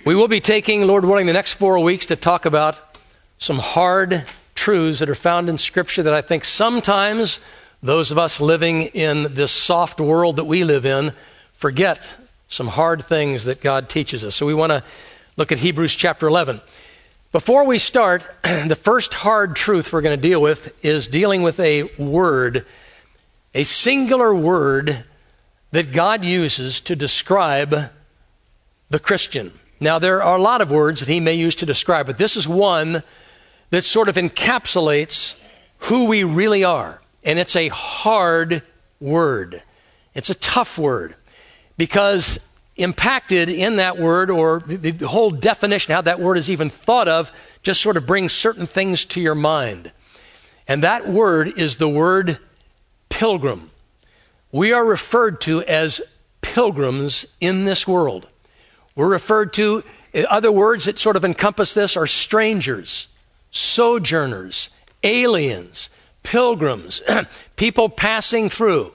We will be taking, Lord willing, the next 4 weeks to talk about some hard truths that are found in Scripture that I think sometimes those of us living in this soft world that we live in forget some hard things that God teaches us. So we want to look at Hebrews chapter 11. Before we start, the first hard truth we're going to deal with is dealing with a word, a singular word that God uses to describe the Christian. Now, there are a lot of words that he may use to describe, but this is one that sort of encapsulates who we really are. And it's a hard word. It's a tough word because impacted in that word, or the whole definition, how that word is even thought of, just sort of brings certain things to your mind. And that word is the word pilgrim. We are referred to as pilgrims in this world. We're referred to, other words that sort of encompass this are strangers, sojourners, aliens, pilgrims, people passing through.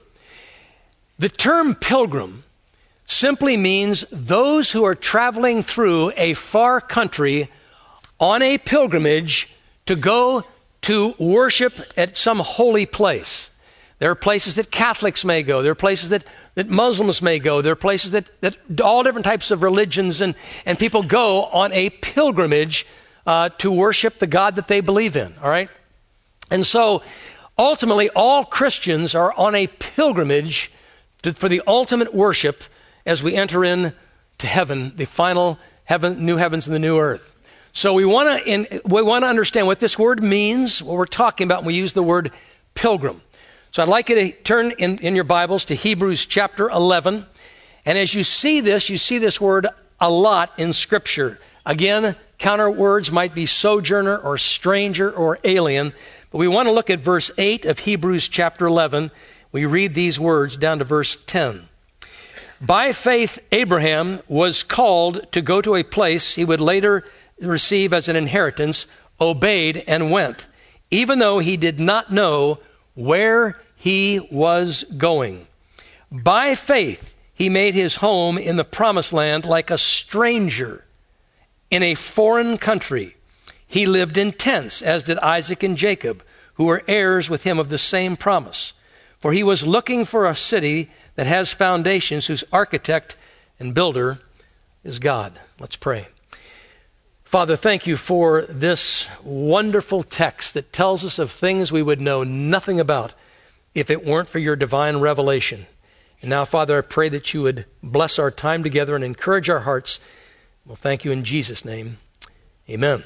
The term pilgrim simply means those who are traveling through a far country on a pilgrimage to go to worship at some holy place. There are places that Catholics may go. There are places that Muslims may go. There are places that all different types of religions and people go on a pilgrimage to worship the God that they believe in, all right? And so, ultimately, all Christians are on a pilgrimage for the ultimate worship as we enter into heaven, the final heaven, new heavens and the new earth. So we want to understand what this word means, what we're talking about when we use the word pilgrim. So I'd like you to turn in your Bibles to Hebrews chapter 11. And as you see this word a lot in Scripture. Again, counter words might be sojourner or stranger or alien. But we want to look at verse 8 of Hebrews chapter 11. We read these words down to verse 10. By faith, Abraham was called to go to a place he would later receive as an inheritance, obeyed and went, even though he did not know where he was going. By faith, he made his home in the promised land like a stranger in a foreign country. He lived in tents, as did Isaac and Jacob, who were heirs with him of the same promise. For he was looking for a city that has foundations, whose architect and builder is God. Let's pray. Father, thank you for this wonderful text that tells us of things we would know nothing about if it weren't for your divine revelation. And now, Father, I pray that you would bless our time together and encourage our hearts. Well, thank you in Jesus' name. Amen.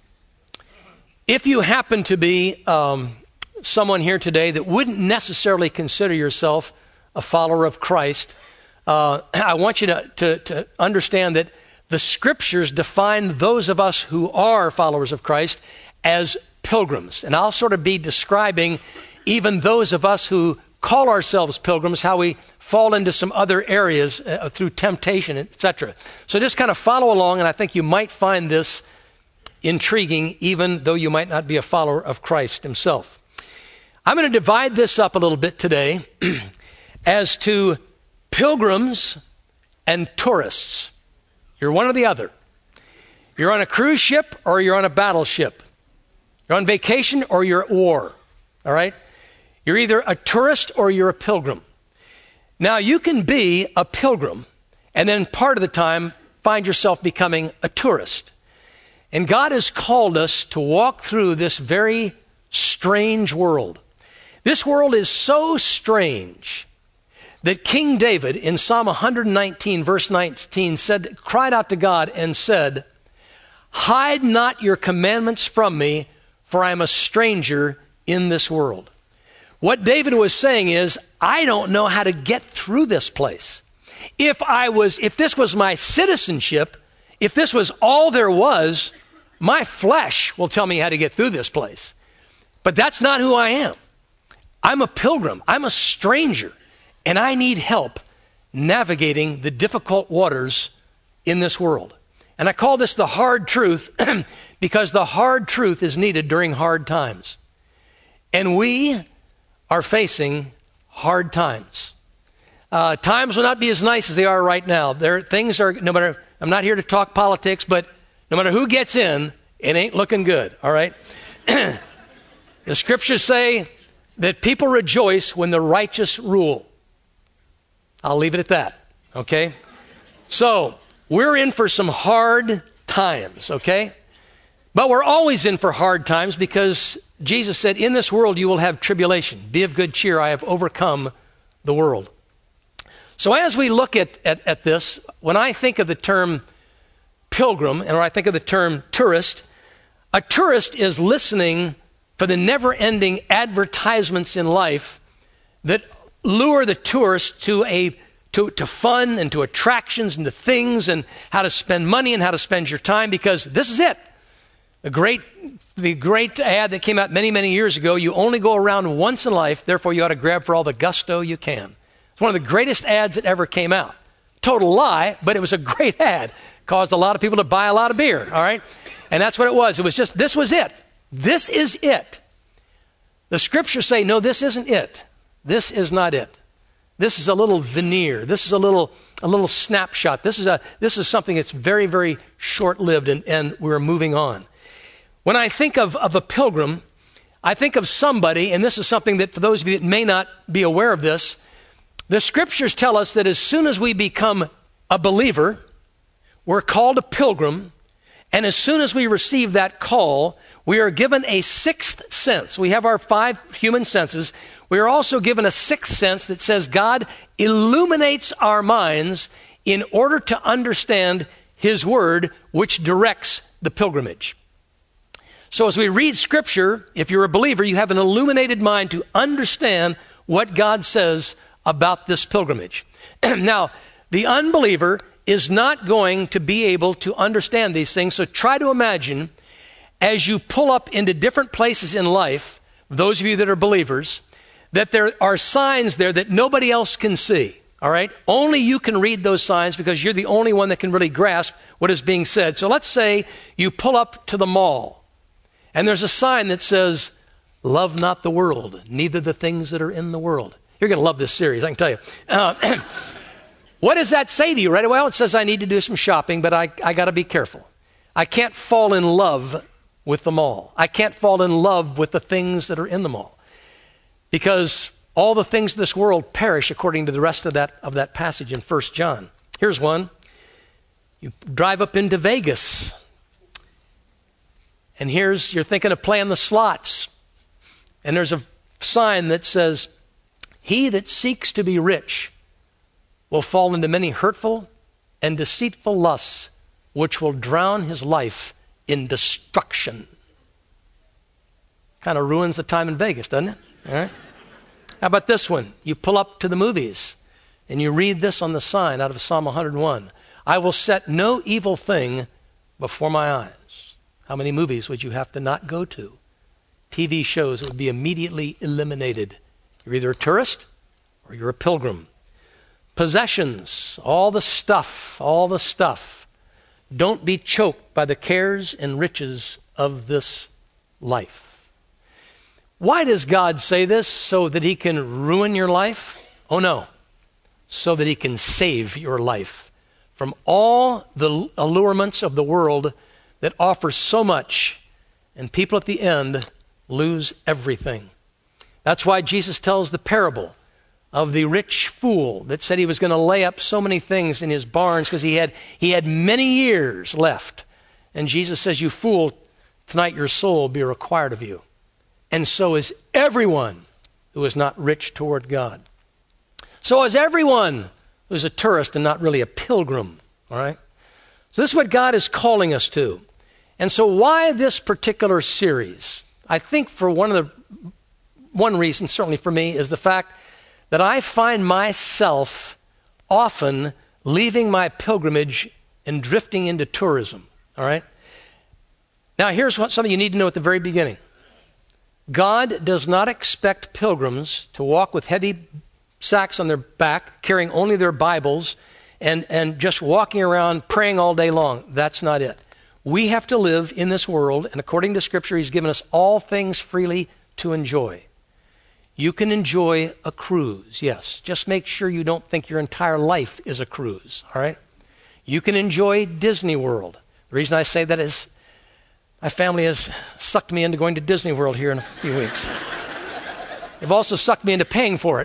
If you happen to be someone here today that wouldn't necessarily consider yourself a follower of Christ, I want you to understand that the Scriptures define those of us who are followers of Christ as pilgrims. And I'll sort of be describing even those of us who call ourselves pilgrims, how we fall into some other areas through temptation, etc. So just kind of follow along, and I think you might find this intriguing, even though you might not be a follower of Christ himself. I'm going to divide this up a little bit today as to pilgrims and tourists. You're one or the other. You're on a cruise ship or you're on a battleship. You're on vacation or you're at war. All right? You're either a tourist or you're a pilgrim. Now, you can be a pilgrim and then part of the time find yourself becoming a tourist. And God has called us to walk through this very strange world. This world is so strange that King David in Psalm 119, verse 19, cried out to God and said, "Hide not your commandments from me, for I am a stranger in this world." What David was saying is, I don't know how to get through this place. If this was my citizenship, if this was all there was, my flesh will tell me how to get through this place. But that's not who I am. I'm a pilgrim. I'm a stranger. And I need help navigating the difficult waters in this world. And I call this the hard truth because the hard truth is needed during hard times. And we are facing hard times. Times will not be as nice as they are right now. Things are, no matter I'm not here to talk politics, but no matter who gets in, it ain't looking good, all right? The scriptures say that people rejoice when the righteous rule. I'll leave it at that, okay? So, we're in for some hard times, okay? But we're always in for hard times because Jesus said, in this world you will have tribulation. Be of good cheer, I have overcome the world. So as we look at this, when I think of the term pilgrim and when I think of the term tourist, a tourist is listening for the never-ending advertisements in life that lure the tourist to fun and to attractions and to things and how to spend money and how to spend your time, because this is it. The great ad that came out many, many years ago, you only go around once in life, therefore you ought to grab for all the gusto you can. It's one of the greatest ads that ever came out. Total lie, but it was a great ad. Caused a lot of people to buy a lot of beer, all right? And that's what it was. It was just, this was it. This is it. The scriptures say, no, this isn't it. This is not it. This is a little veneer. This is a little snapshot. This is something that's very, very short-lived, and we're moving on. When I think of a pilgrim, I think of somebody, and this is something that for those of you that may not be aware of this, the scriptures tell us that as soon as we become a believer, we're called a pilgrim, and as soon as we receive that call, we are given a sixth sense. We have our 5 human senses. We are also given a sixth sense that says God illuminates our minds in order to understand His Word, which directs the pilgrimage. So as we read Scripture, if you're a believer, you have an illuminated mind to understand what God says about this pilgrimage. Now, the unbeliever is not going to be able to understand these things, so try to imagine as you pull up into different places in life, those of you that are believers, that there are signs there that nobody else can see, all right? Only you can read those signs because you're the only one that can really grasp what is being said. So let's say you pull up to the mall, and there's a sign that says, love not the world, neither the things that are in the world. You're going to love this series, I can tell you. What does that say to you? Right? Well, it says I need to do some shopping, but I got to be careful. I can't fall in love with the mall. I can't fall in love with the things that are in the mall, because all the things of this world perish, according to the rest of that passage in 1 John. Here's one. You drive up into Vegas, and you're thinking of playing the slots, and there's a sign that says, he that seeks to be rich will fall into many hurtful and deceitful lusts, which will drown his life in destruction. Kind of ruins the time in Vegas, doesn't it? All right. How about this one? You pull up to the movies and you read this on the sign out of Psalm 101. I will set no evil thing before my eyes. How many movies would you have to not go to? TV shows that would be immediately eliminated. You're either a tourist or you're a pilgrim. Possessions, all the stuff. Don't be choked by the cares and riches of this life. Why does God say this? So that He can ruin your life? Oh no. So that He can save your life from all the allurements of the world that offer so much, and people at the end lose everything. That's why Jesus tells the parable of the rich fool that said he was going to lay up so many things in his barns because he had many years left. And Jesus says, you fool, tonight your soul will be required of you. And so is everyone who is not rich toward God. So is everyone who is a tourist and not really a pilgrim, all right? So this is what God is calling us to. And so why this particular series? I think for one reason, certainly for me, is the fact that I find myself often leaving my pilgrimage and drifting into tourism, all right? Now, here's something you need to know at the very beginning. God does not expect pilgrims to walk with heavy sacks on their back, carrying only their Bibles, and just walking around praying all day long. That's not it. We have to live in this world, and according to Scripture, He's given us all things freely to enjoy. You can enjoy a cruise, yes. Just make sure you don't think your entire life is a cruise, all right? You can enjoy Disney World. The reason I say that is my family has sucked me into going to Disney World here in a few weeks. They've also sucked me into paying for it.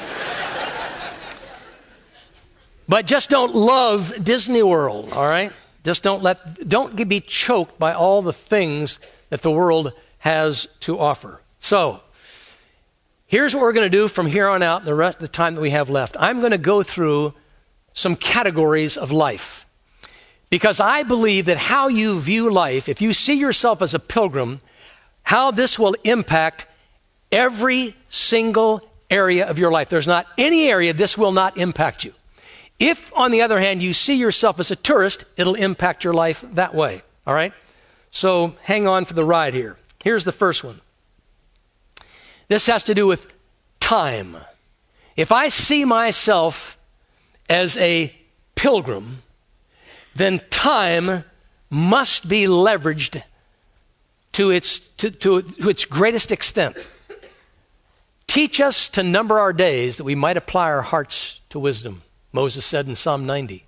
But just don't love Disney World, all right? Just don't be choked by all the things that the world has to offer. So, here's what we're going to do from here on out, the rest of the time that we have left. I'm going to go through some categories of life. Because I believe that how you view life, if you see yourself as a pilgrim, how this will impact every single area of your life. There's not any area this will not impact you. If, on the other hand, you see yourself as a tourist, it'll impact your life that way. All right? So hang on for the ride here. Here's the first one. This has to do with time. If I see myself as a pilgrim, then time must be leveraged to its greatest extent. Teach us to number our days that we might apply our hearts to wisdom, Moses said in Psalm 90.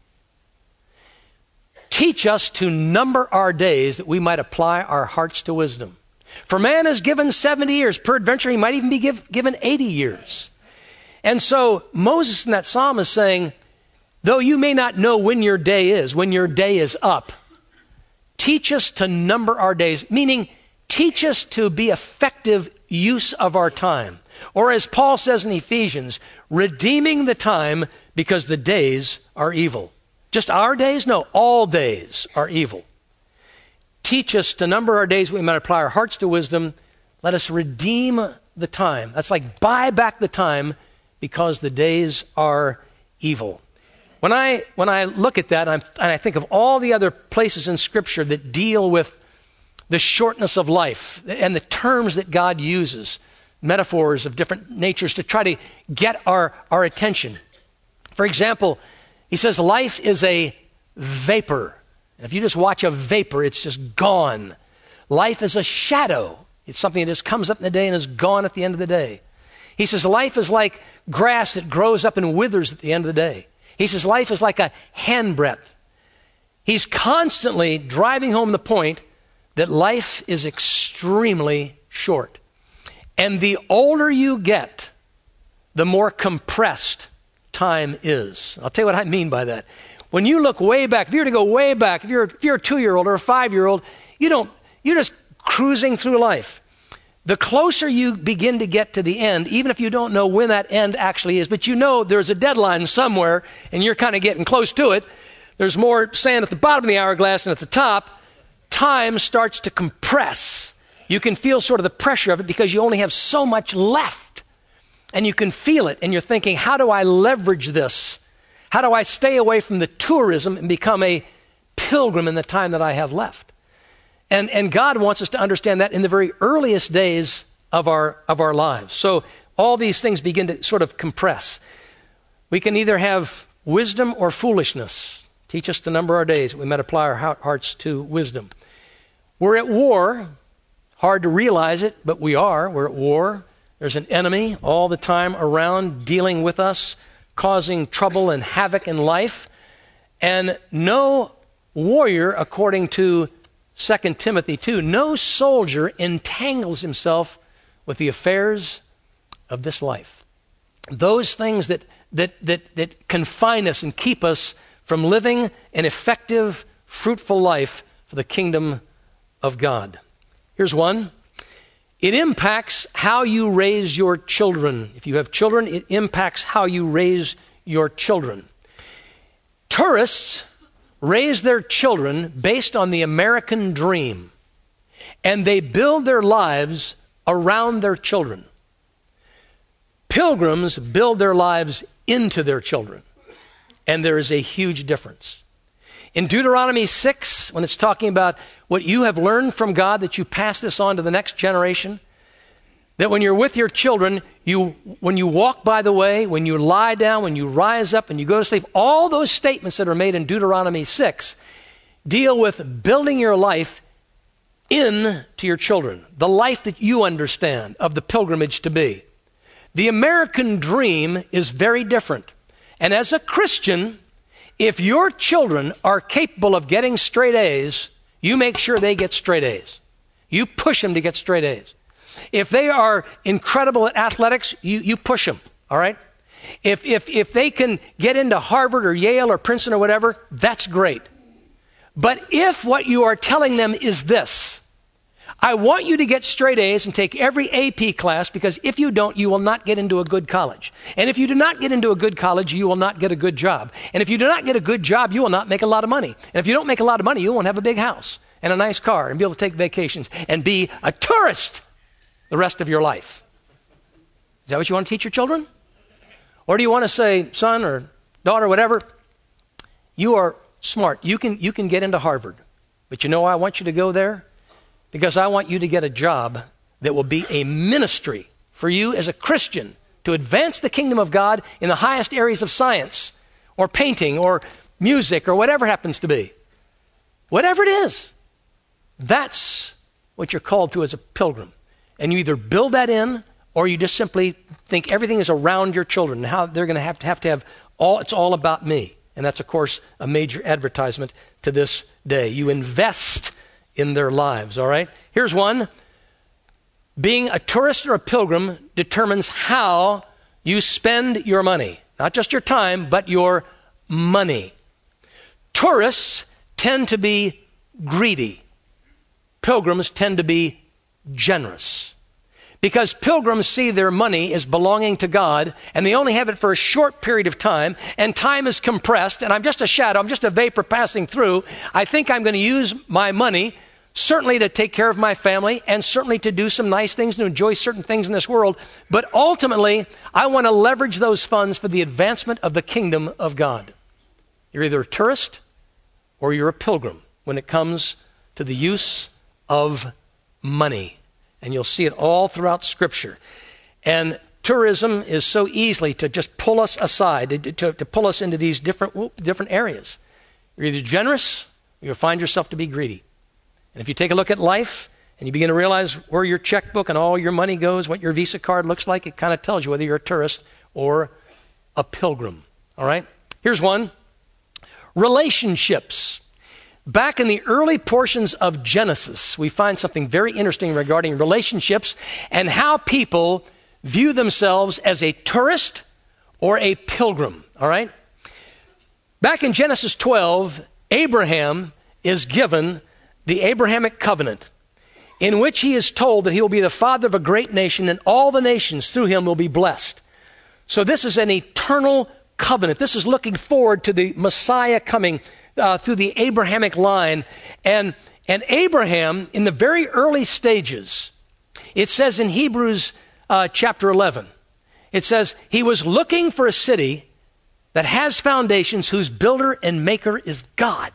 Teach us to number our days that we might apply our hearts to wisdom. For man is given 70 years. Peradventure, he might even be given 80 years. And so Moses in that psalm is saying, though you may not know when your day is up, teach us to number our days, meaning teach us to be effective use of our time. Or as Paul says in Ephesians, redeeming the time because the days are evil. Just our days? No, all days are evil. Teach us to number our days, we might apply our hearts to wisdom. Let us redeem the time. That's like buy back the time because the days are evil. When I look at that and I think of all the other places in Scripture that deal with the shortness of life and the terms that God uses, metaphors of different natures to try to get our attention. For example, he says life is a vapor. And if you just watch a vapor, it's just gone. Life is a shadow. It's something that just comes up in the day and is gone at the end of the day. He says life is like grass that grows up and withers at the end of the day. He says life is like a handbreadth. He's constantly driving home the point that life is extremely short. And the older you get, the more compressed time is. I'll tell you what I mean by that. When you look way back, if you were to go way back, if you're a 2-year-old or a 5-year-old, you're just cruising through life. The closer you begin to get to the end, even if you don't know when that end actually is, but you know there's a deadline somewhere and you're kind of getting close to it, there's more sand at the bottom of the hourglass than at the top, time starts to compress. You can feel sort of the pressure of it because you only have so much left. And you can feel it and you're thinking, how do I leverage this? How do I stay away from the tourism and become a pilgrim in the time that I have left? And God wants us to understand that in the very earliest days of our lives. So all these things begin to sort of compress. We can either have wisdom or foolishness. Teach us to number our days. We might apply our hearts to wisdom. We're at war. Hard to realize it, but we are. We're at war. There's an enemy all the time around dealing with us, causing trouble and havoc in life. And no warrior, according to 2 Timothy 2, no soldier entangles himself with the affairs of this life. Those things that confine us and keep us from living an effective, fruitful life for the kingdom of God. Here's one. It impacts how you raise your children. If you have children, it impacts how you raise your children. Tourists raise their children based on the American dream, and they build their lives around their children. Pilgrims build their lives into their children, and there is a huge difference. In Deuteronomy 6, when it's talking about what you have learned from God, that you pass this on to the next generation, that when you're with your children, when you walk by the way, when you lie down, when you rise up and you go to sleep, all those statements that are made in Deuteronomy 6 deal with building your life into your children, the life that you understand of the pilgrimage to be. The American dream is very different. And as a Christian, If your children are capable of getting straight A's, you make sure they get straight A's. You push them to get straight A's. If they are incredible at athletics, you push them, all right? If they can get into Harvard or Yale or Princeton or whatever, that's great. But if what you are telling them is this, I want you to get straight A's and take every AP class, because if you don't, you will not get into a good college. And if you do not get into a good college, you will not get a good job. And if you do not get a good job, you will not make a lot of money. And if you don't make a lot of money, you won't have a big house and a nice car and be able to take vacations and be a tourist the rest of your life. Is that what you want to teach your children? Or do you want to say, son or daughter, whatever, you are smart. You can get into Harvard. But you know why I want you to go there? Because I want you to get a job that will be a ministry for you as a Christian to advance the kingdom of God in the highest areas of science or painting or music or whatever happens to be. Whatever it is, that's what you're called to as a pilgrim. And you either build that in, or you just simply think everything is around your children and how they're going to have it's all about me. And that's, of course, a major advertisement to this day. You invest in their lives, all right? Here's one. Being a tourist or a pilgrim determines how you spend your money. Not just your time, but your money. Tourists tend to be greedy. Pilgrims tend to be generous. Because pilgrims see their money as belonging to God, and they only have it for a short period of time, and time is compressed, and I'm just a shadow, I'm just a vapor passing through. I think I'm going to use my money certainly to take care of my family, and certainly to do some nice things, to enjoy certain things in this world, but ultimately, I want to leverage those funds for the advancement of the kingdom of God. You're either a tourist or you're a pilgrim when it comes to the use of money. And you'll see it all throughout Scripture. And tourism is so easily to just pull us aside, to pull us into these different areas. You're either generous or you'll find yourself to be greedy. And if you take a look at life and you begin to realize where your checkbook and all your money goes, what your Visa card looks like, it kind of tells you whether you're a tourist or a pilgrim. All right? Here's one. Relationships. Back in the early portions of Genesis, we find something very interesting regarding relationships and how people view themselves as a tourist or a pilgrim, all right? Back in Genesis 12, Abraham is given the Abrahamic covenant, in which he is told that he will be the father of a great nation and all the nations through him will be blessed. So this is an eternal covenant. This is looking forward to the Messiah coming through the Abrahamic line. And Abraham, in the very early stages, it says in Hebrews chapter 11, it says, he was looking for a city that has foundations, whose builder and maker is God.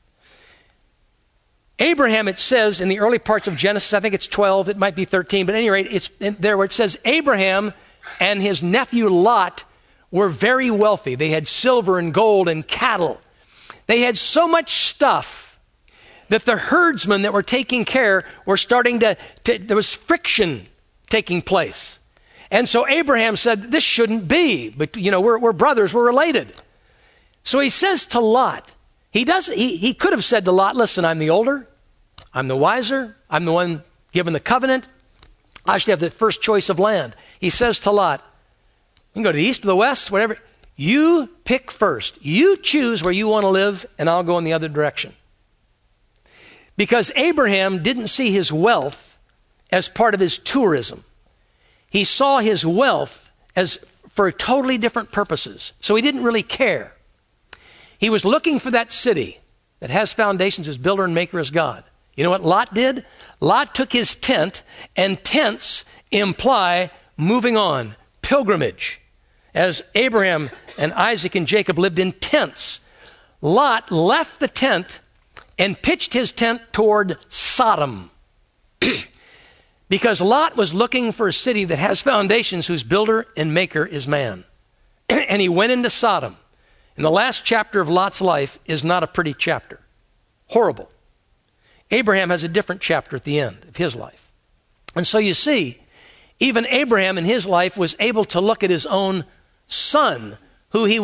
Abraham, it says in the early parts of Genesis, I think it's 12, it might be 13, but at any rate, it's there where it says Abraham and his nephew Lot were very wealthy. They had silver and gold and cattle. They had so much stuff that the herdsmen that were taking care were starting to there was friction taking place. And so Abraham said, this shouldn't be, but we're brothers, we're related. So he says to Lot, he could have said to Lot, listen, I'm the older, I'm the wiser, I'm the one given the covenant, I should have the first choice of land. He says to Lot, you can go to the east or the west, whatever. You pick first. You choose where you want to live, and I'll go in the other direction. Because Abraham didn't see his wealth as part of his tourism. He saw his wealth as for totally different purposes. So he didn't really care. He was looking for that city that has foundations, whose builder and maker is God. You know what Lot did? Lot took his tent, and tents imply moving on, pilgrimage. As Abraham and Isaac and Jacob lived in tents, Lot left the tent and pitched his tent toward Sodom. Because Lot was looking for a city that has foundations, whose builder and maker is man. And he went into Sodom. And the last chapter of Lot's life is not a pretty chapter. Horrible. Abraham has a different chapter at the end of his life. And so you see, even Abraham in his life was able to look at his own son, who he was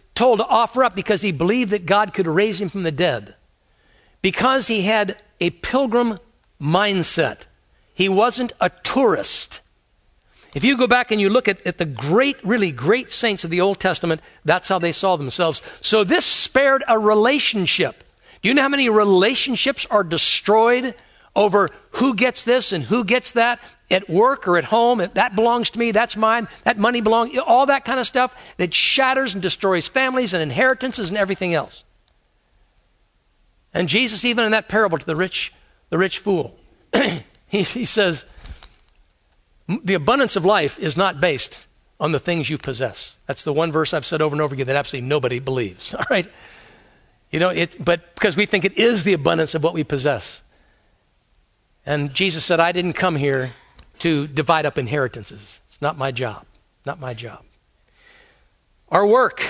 told to offer up because he believed that God could raise him from the dead. Because he had a pilgrim mindset. He wasn't a tourist. If you go back and you look at the great, really great saints of the Old Testament, that's how they saw themselves. So this spared a relationship. Do you know how many relationships are destroyed over who gets this and who gets that at work or at home? That belongs to me, that's mine, that money belongs, all that kind of stuff that shatters and destroys families and inheritances and everything else. And Jesus, even in that parable to the rich fool, he says, the abundance of life is not based on the things you possess. That's the one verse I've said over and over again that absolutely nobody believes. All right? But because we think it is the abundance of what we possess. And Jesus said, I didn't come here to divide up inheritances. It's not my job. Not my job. Our work.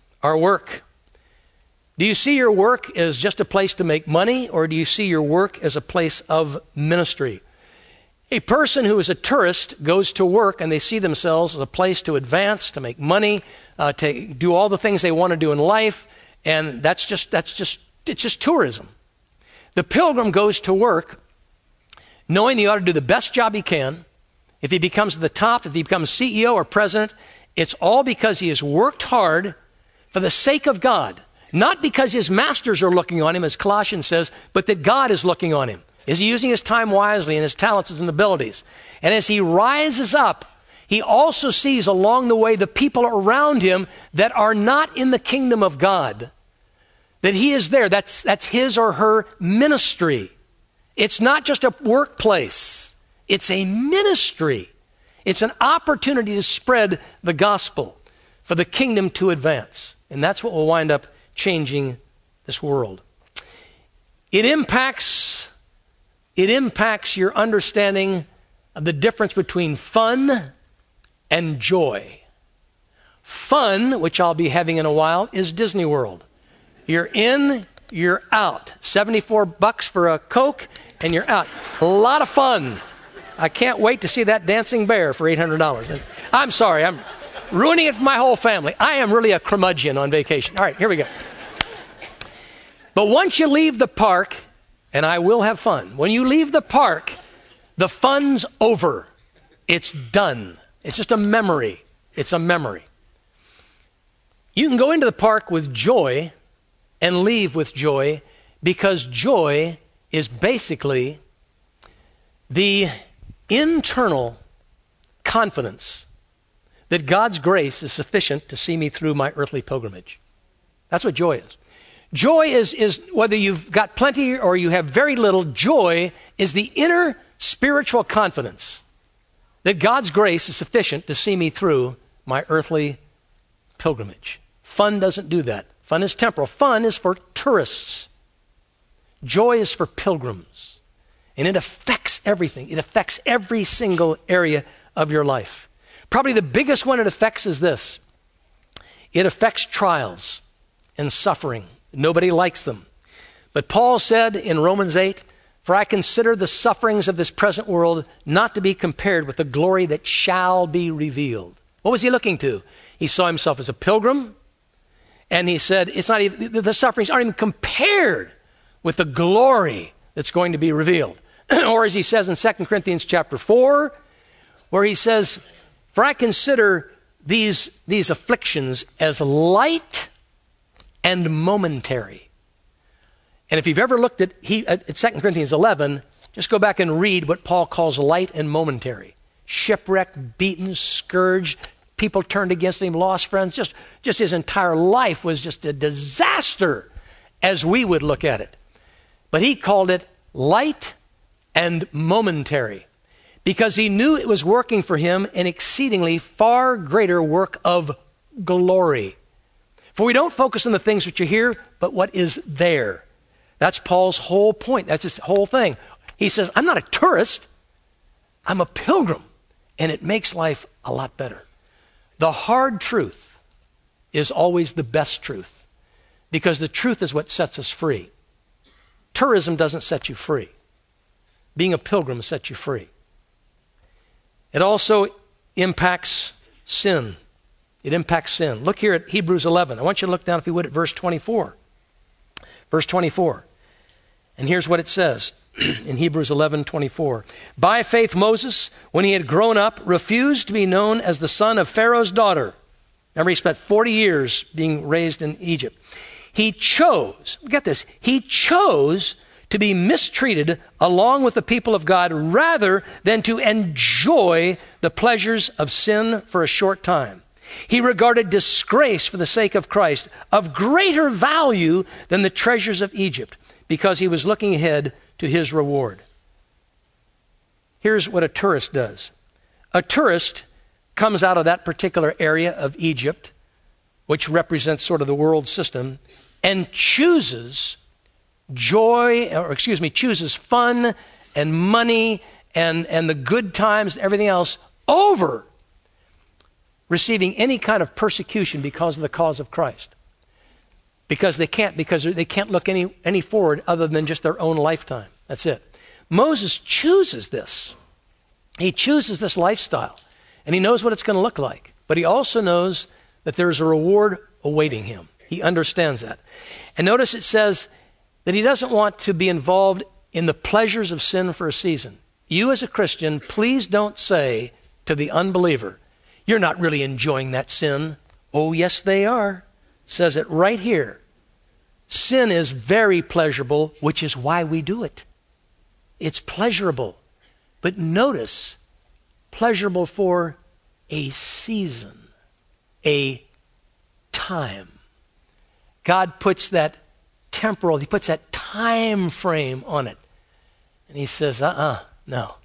Do you see your work as just a place to make money, or do you see your work as a place of ministry? A person who is a tourist goes to work and they see themselves as a place to advance, to make money, to do all the things they want to do in life, and it's just tourism. The pilgrim goes to work knowing he ought to do the best job he can. If he becomes the top, if he becomes CEO or president, it's all because he has worked hard for the sake of God. Not because his masters are looking on him, as Colossians says, but that God is looking on him. Is he using his time wisely and his talents and abilities? And as he rises up, he also sees along the way the people around him that are not in the kingdom of God. That he is there. That's his or her ministry. It's not just a workplace. It's a ministry. It's an opportunity to spread the gospel for the kingdom to advance. And that's what will wind up changing this world. It impacts your understanding of the difference between fun and joy. Fun, which I'll be having in a while, is Disney World. You're in, you're out. $74 for a Coke, and you're out. A lot of fun. I can't wait to see that dancing bear for $800. I'm sorry, I'm ruining it for my whole family. I am really a curmudgeon on vacation. All right, here we go. But once you leave the park, and I will have fun, when you leave the park, the fun's over. It's done. It's just a memory. It's a memory. You can go into the park with joy and leave with joy, because joy is basically the internal confidence that God's grace is sufficient to see me through my earthly pilgrimage. That's what joy is. Joy is whether you've got plenty or you have very little, joy is the inner spiritual confidence that God's grace is sufficient to see me through my earthly pilgrimage. Fun doesn't do that. Fun is temporal. Fun is for tourists. Joy is for pilgrims. And it affects everything. It affects every single area of your life. Probably the biggest one it affects is this. It affects trials and suffering. Nobody likes them. But Paul said in Romans 8, "For I consider the sufferings of this present world not to be compared with the glory that shall be revealed." What was he looking to? He saw himself as a pilgrim, and he said it's not even, the sufferings aren't even compared with the glory that's going to be revealed. Or as he says in 2 Corinthians chapter 4, where he says, "For I consider these afflictions as light and momentary." And if you've ever looked at 2 Corinthians 11, just go back and read what Paul calls light and momentary. Shipwrecked, beaten, scourged, people turned against him, lost friends. Just his entire life was just a disaster as we would look at it. But he called it light and momentary because he knew it was working for him an exceedingly far greater work of glory. For we don't focus on the things which are here, but what is there. That's Paul's whole point. That's his whole thing. He says, I'm not a tourist. I'm a pilgrim. And it makes life a lot better. The hard truth is always the best truth because the truth is what sets us free. Tourism doesn't set you free. Being a pilgrim sets you free. It also impacts sin. It impacts sin. Look here at Hebrews 11. I want you to look down, if you would, at verse 24. Verse 24. And here's what it says in Hebrews 11:24. By faith Moses, when he had grown up, refused to be known as the son of Pharaoh's daughter. Remember, he spent 40 years being raised in Egypt. He chose, get this, he chose to be mistreated along with the people of God rather than to enjoy the pleasures of sin for a short time. He regarded disgrace for the sake of Christ of greater value than the treasures of Egypt, because he was looking ahead to his reward. Here's what a tourist does. A tourist comes out of that particular area of Egypt, which represents sort of the world system, and chooses chooses fun and money and the good times and everything else over receiving any kind of persecution because of the cause of Christ. Because they can't look any forward other than just their own lifetime. That's it. Moses chooses this. He chooses this lifestyle. And he knows what it's going to look like. But he also knows that there's a reward awaiting him. He understands that. And notice it says that he doesn't want to be involved in the pleasures of sin for a season. You as a Christian, please don't say to the unbeliever, you're not really enjoying that sin. Oh, yes, they are. Says it right here. Sin is very pleasurable, which is why we do it. It's pleasurable. But notice, pleasurable for a season, a time. God puts that temporal, he puts that time frame on it. And he says, no.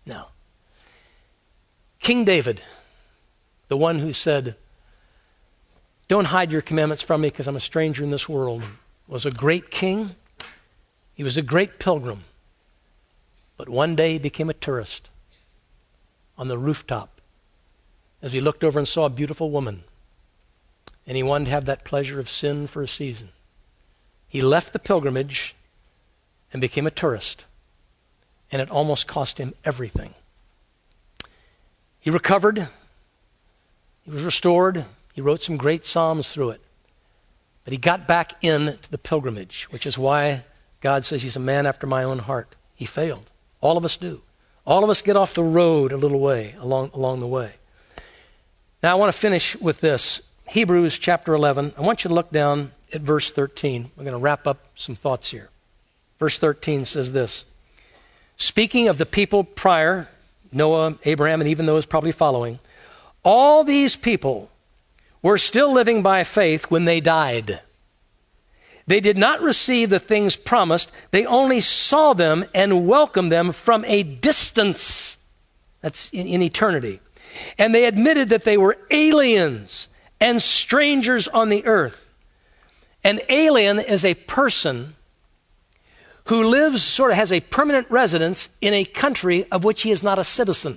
King David, the one who said, don't hide your commandments from me because I'm a stranger in this world, was a great king. He was a great pilgrim. But one day he became a tourist on the rooftop as he looked over and saw a beautiful woman. And he wanted to have that pleasure of sin for a season. He left the pilgrimage and became a tourist. And it almost cost him everything. He recovered. He was restored. He wrote some great psalms through it. But he got back into the pilgrimage, which is why God says he's a man after my own heart. He failed. All of us do. All of us get off the road a little way along the way. Now I want to finish with this. Hebrews chapter 11. I want you to look down at verse 13. We're going to wrap up some thoughts here. Verse 13 says this. Speaking of the people prior, Noah, Abraham, and even those probably following, all these people were still living by faith when they died. They did not receive the things promised. They only saw them and welcomed them from a distance. That's in eternity. And they admitted that they were aliens and strangers on the earth. An alien is a person who has a permanent residence in a country of which he is not a citizen.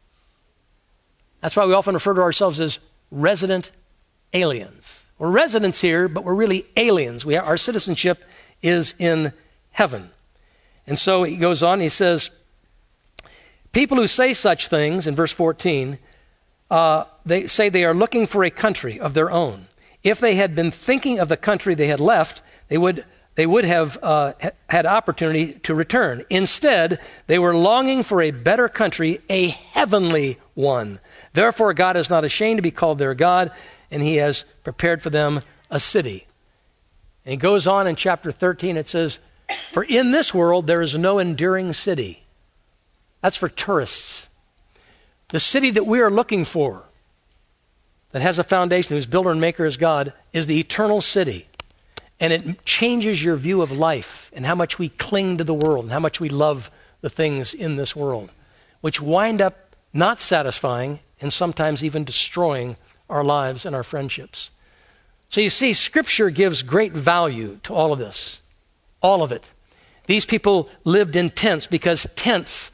That's why we often refer to ourselves as resident aliens. We're residents here, but we're really aliens. Our citizenship is in heaven. And so he goes on, he says, people who say such things, in verse 14, they say they are looking for a country of their own. If they had been thinking of the country they had left, they would have had opportunity to return. Instead, they were longing for a better country, a heavenly one. Therefore, God is not ashamed to be called their God, and he has prepared for them a city. And he goes on in chapter 13, it says, for in this world there is no enduring city. That's for tourists. The city that we are looking for, that has a foundation, whose builder and maker is God, is the eternal city. And it changes your view of life and how much we cling to the world and how much we love the things in this world, which wind up not satisfying and sometimes even destroying our lives and our friendships. So you see, Scripture gives great value to all of this, all of it. These people lived in tents because tents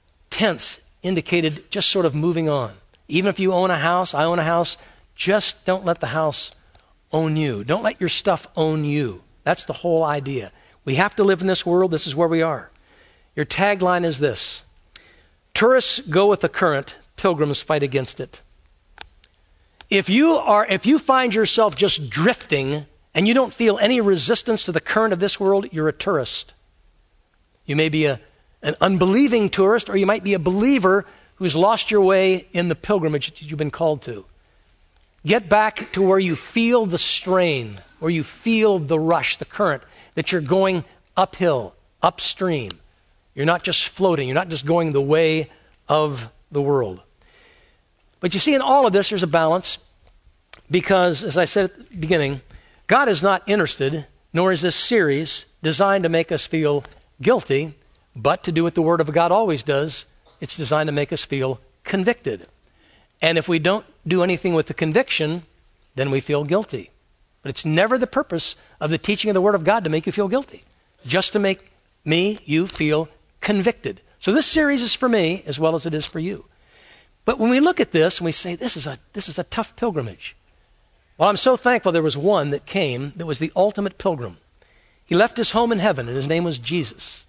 indicated just sort of moving on. Even if you own a house, I own a house, just don't let the house own you. Don't let your stuff own you. That's the whole idea. We have to live in this world. This is where we are. Your tagline is this: tourists go with the current, pilgrims fight against it. If you find yourself just drifting and you don't feel any resistance to the current of this world, you're a tourist. You may be an unbelieving tourist, or you might be a believer who's lost your way in the pilgrimage that you've been called to. Get back to where you feel the strain, where you feel the rush, the current, that you're going uphill, upstream. You're not just floating. You're not just going the way of the world. But you see, in all of this, there's a balance because, as I said at the beginning, God is not interested, nor is this series designed to make us feel guilty, but to do what the Word of God always does. It's designed to make us feel convicted. And if we don't do anything with the conviction, then we feel guilty. But it's never the purpose of the teaching of the Word of God to make you feel guilty, just to make you feel convicted. So this series is for me as well as it is for you. But when we look at this and we say, this is a tough pilgrimage. Well, I'm so thankful there was one that came that was the ultimate pilgrim. He left his home in heaven, and his name was Jesus.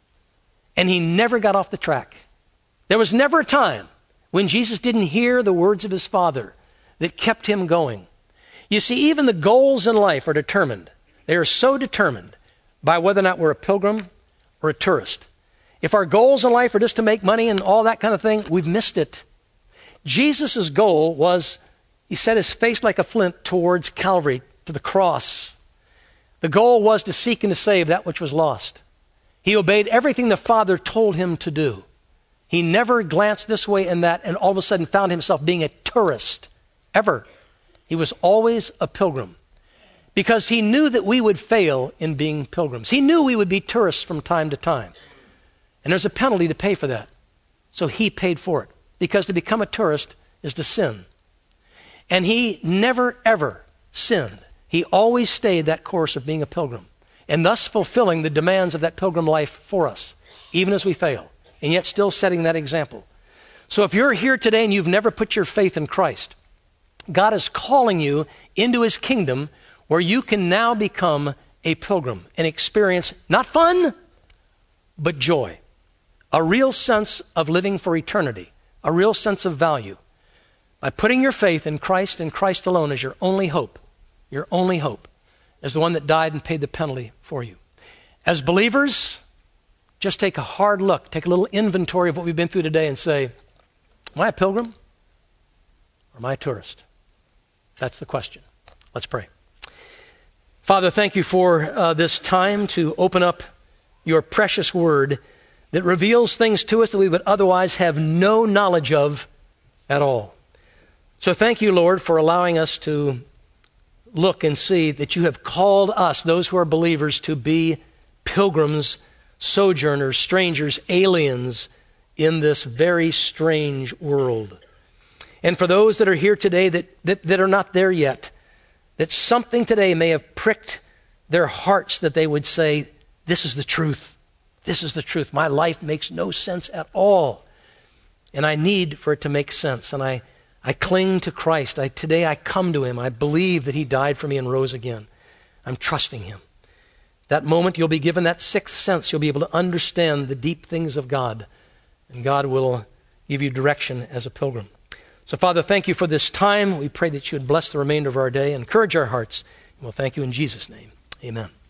And he never got off the track. There was never a time when Jesus didn't hear the words of his Father that kept him going. You see, even the goals in life are determined. They are so determined by whether or not we're a pilgrim or a tourist. If our goals in life are just to make money and all that kind of thing, we've missed it. Jesus' goal was, he set his face like a flint towards Calvary, to the cross. The goal was to seek and to save that which was lost. He obeyed everything the Father told him to do. He never glanced this way and that and all of a sudden found himself being a tourist, ever. He was always a pilgrim because he knew that we would fail in being pilgrims. He knew we would be tourists from time to time. And there's a penalty to pay for that. So he paid for it because to become a tourist is to sin. And he never, ever sinned. He always stayed that course of being a pilgrim and thus fulfilling the demands of that pilgrim life for us, even as we fail, and yet still setting that example. So if you're here today and you've never put your faith in Christ, God is calling you into his kingdom where you can now become a pilgrim and experience not fun, but joy. A real sense of living for eternity, a real sense of value. By putting your faith in Christ and Christ alone as your only hope is the one that died and paid the penalty for you. As believers, just take a hard look, take a little inventory of what we've been through today and say, am I a pilgrim or am I a tourist? That's the question. Let's pray. Father, thank you for this time to open up your precious word that reveals things to us that we would otherwise have no knowledge of at all. So thank you, Lord, for allowing us to look and see that you have called us, those who are believers, to be pilgrims, sojourners, strangers, aliens in this very strange world. And for those that are here today that are not there yet, that something today may have pricked their hearts that they would say, this is the truth. This is the truth. My life makes no sense at all. And I need for it to make sense. And I cling to Christ. Today I come to him. I believe that he died for me and rose again. I'm trusting him. That moment you'll be given that sixth sense. You'll be able to understand the deep things of God. And God will give you direction as a pilgrim. So Father, thank you for this time. We pray that you would bless the remainder of our day, encourage our hearts. And we'll thank you in Jesus' name. Amen.